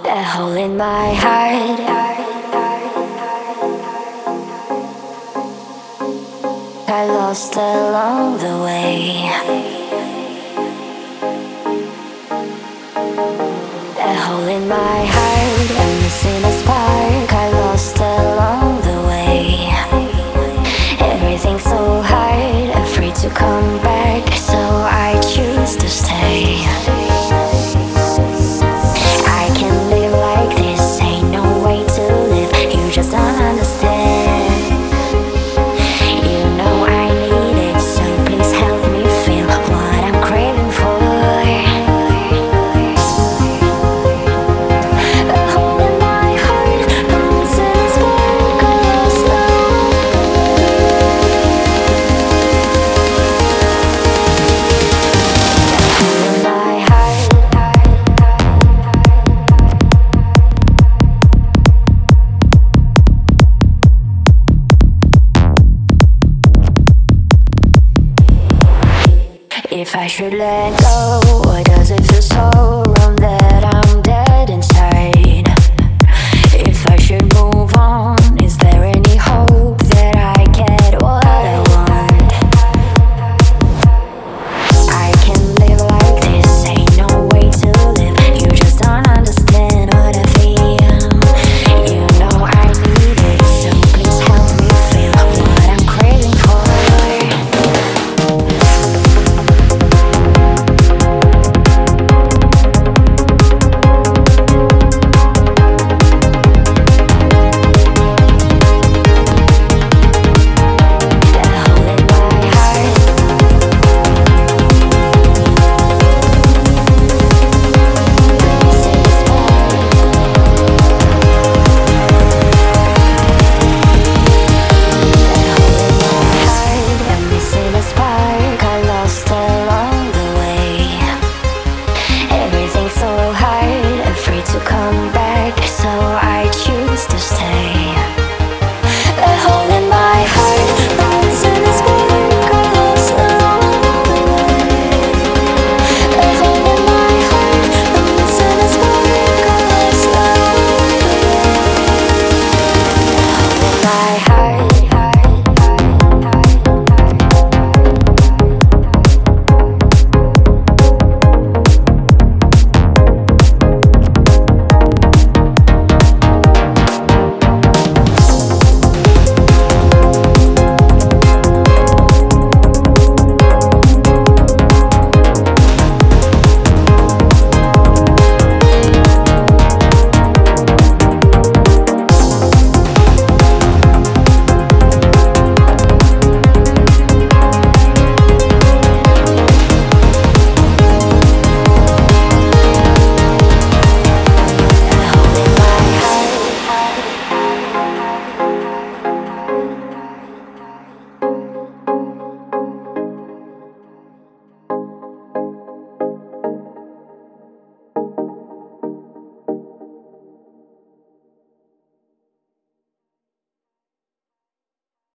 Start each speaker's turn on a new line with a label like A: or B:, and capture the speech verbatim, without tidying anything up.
A: A hole in my heart. I lost along the way. A hole in my heart. I'm missing a spark. I lost along the way. Everything's so hard, afraid to come back, so I choose to stay. I can't live like this, ain't no way to live. You just don't understand. You know I need it, so please help me feel what I'm craving for. A hole in my heart, I'm missing a spark. I lost along in my heart. If I should let go, why does it feel so wrong that I'm dead inside? If I should move on, is there any hope that I get what I want? I can't live like this, ain't no way to live. You just don't understand what I feel. You know I need it, so please help me feel what I'm craving for. So high.